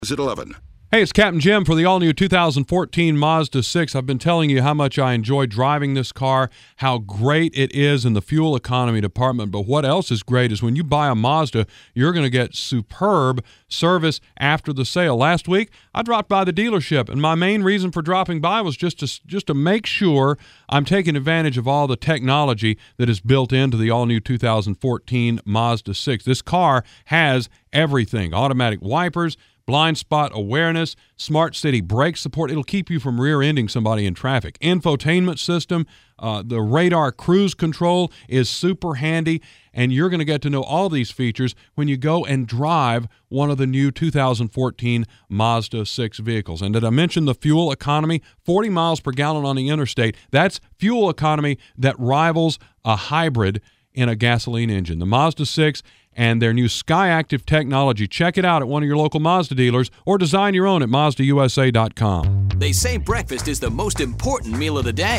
at 11. Hey, it's Captain Jim for the all-new 2014 Mazda 6. I've been telling you how much I enjoy driving this car, how great it is in the fuel economy department. But what else is great is when you buy a Mazda, you're going to get superb service after the sale. Last week, I dropped by the dealership, and my main reason for dropping by was just to make sure I'm taking advantage of all the technology that is built into the all-new 2014 Mazda 6. This car has everything: automatic wipers, blind spot awareness, smart city brake support. It'll keep you from rear-ending somebody in traffic. Infotainment system, the radar cruise control is super handy, and you're going to get to know all these features when you go and drive one of the new 2014 Mazda 6 vehicles. And did I mention the fuel economy? 40 miles per gallon on the interstate. That's fuel economy that rivals a hybrid in a gasoline engine. The Mazda 6 and their new SkyActiv technology. Check it out at one of your local Mazda dealers or design your own at MazdaUSA.com. They say breakfast is the most important meal of the day.